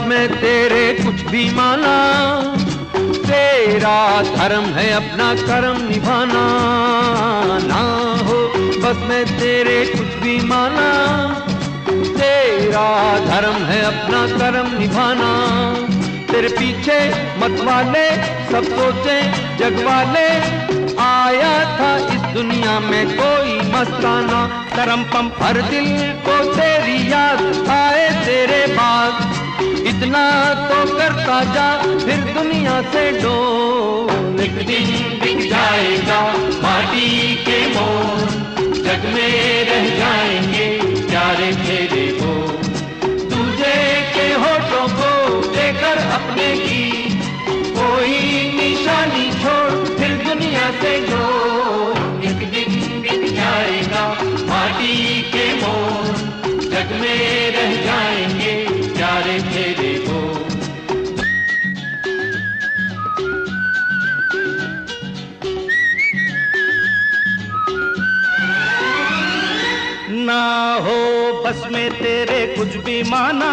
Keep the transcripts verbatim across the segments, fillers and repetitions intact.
में तेरे कुछ भी माना, तेरा धर्म है अपना कर्म निभाना। ना हो बस में तेरे कुछ भी माना, तेरा धर्म है अपना कर्म निभाना। तेरे पीछे मत वाले सब सोचे जग वाले, आया था इस दुनिया में कोई मस्ताना। करम पम हर दिल को तेरी याद आए तेरे बाद, इतना तो करता जा फिर दुनिया से डोल। एक दिन बिक जाएगा माटी के मोल, जग में रह जाएंगे प्यारे तेरे बोल। तुझे के होठों को देकर अपने की कोई निशानी छोड़ फिर दुनिया से डोल। एक दिन बिक जाएगा माटी के मोल, जग में रह जाएंगे प्यारे तेरे बोल। ना हो बस में तेरे कुछ भी माना,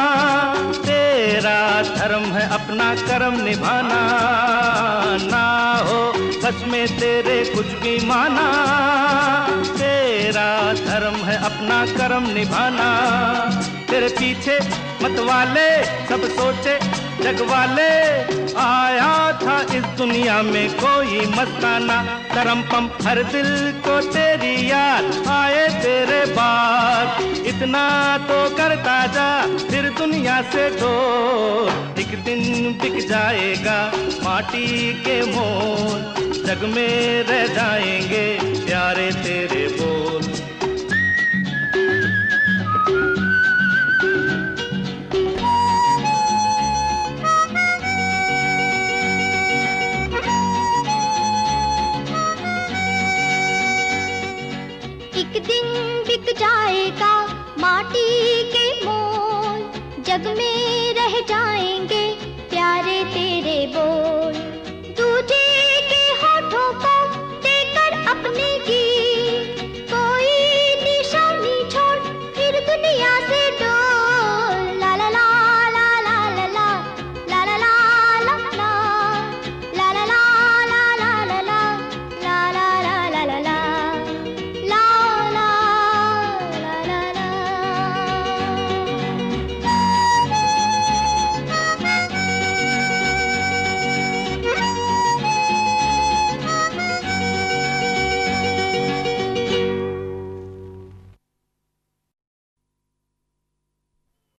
तेरा धर्म है अपना कर्म निभाना। ना हो बस में तेरे कुछ भी माना, तेरा धर्म है अपना कर्म निभाना। तेरे पीछे मत वाले सब सोचे जग वाले, आया था इस दुनिया में कोई मस्ताना। करम पम हर दिल को तेरी याद आए तेरे बाद, इतना तो करता जा फिर दुनिया से डोल। एक दिन बिक जाएगा माटी के मोल, जग में रह जाएंगे प्यारे तेरे बोल। एक दिन बिक जाएगा माटी के मोल, जग में रह जाएंगे प्यारे तेरे बोल।